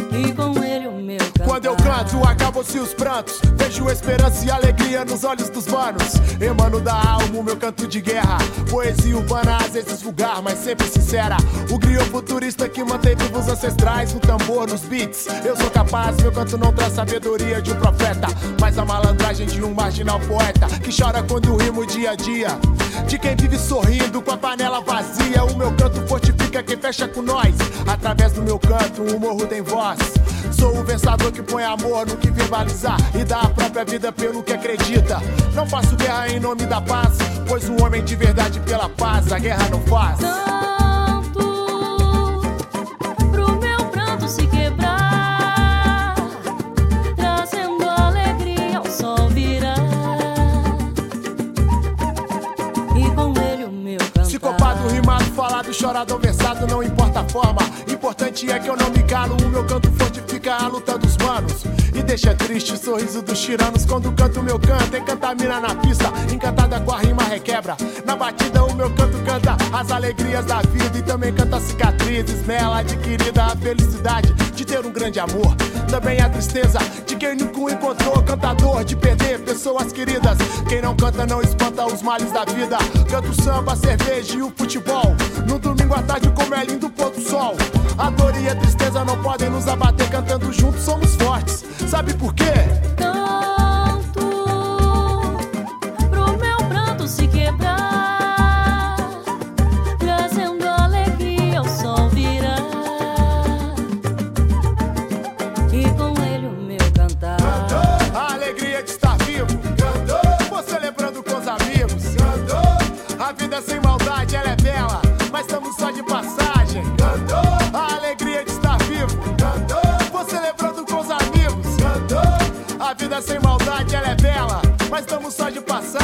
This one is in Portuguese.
e com ele o meu cantar. Quando eu canto, acabam-se os prantos. Vejo esperança e alegria nos olhos dos manos. Emano da alma o meu canto de guerra. Poesia urbana, às vezes vulgar, mas sempre sincera. O griot futurista que mantém vivos os ancestrais. No tambor, nos beats, eu sou capaz. Meu canto não traz sabedoria de um profeta, mas a malandragem de um marginal poeta que chora quando rimo dia a dia, de quem vive sorrindo com a panela vazia. O meu canto fortifica quem fecha com nós. Através do meu canto, o morro tem voz. Sou o versador que põe amor no que verbalizar e dá a própria vida pelo que acredita. Não faço guerra em nome da paz, pois um homem de verdade pela paz a guerra não faz. Canto pro meu pranto se quebrar, trazendo alegria ao sol virar, e com ele o meu cantar. Psicopado, rimado, falado, chorado ou versado, não importa a forma. Importante é que eu não me calo, o meu canto fortifica a luta dos manos e deixa triste o sorriso dos tiranos. Quando canto meu canto, encanta a mina na pista, encantada com a rima requebra. Na batida o meu canto canta as alegrias da vida e também canta cicatrizes nela adquirida, a felicidade de ter um grande amor. Também a tristeza de quem nunca encontrou, cantador de perder pessoas queridas. Quem não canta não espanta os males da vida. Canto samba, cerveja e o futebol. No domingo à tarde como é lindo o pôr do sol. A dor e a tristeza não podem nos abater. Cantando juntos somos fortes. Sabe por quê? Canto pro meu pranto se quebrar, trazendo alegria ao sol virar, e com ele o meu cantar. Cantou a alegria de estar vivo. Cantou, vou celebrando com os amigos. Cantou, a vida sem maldade ela é bela, mas estamos só de passagem. Cantou, a alegria de estar vivo. Cantou, vou celebrando com os amigos. Cantou, a vida sem maldade ela é bela, mas estamos só de passagem.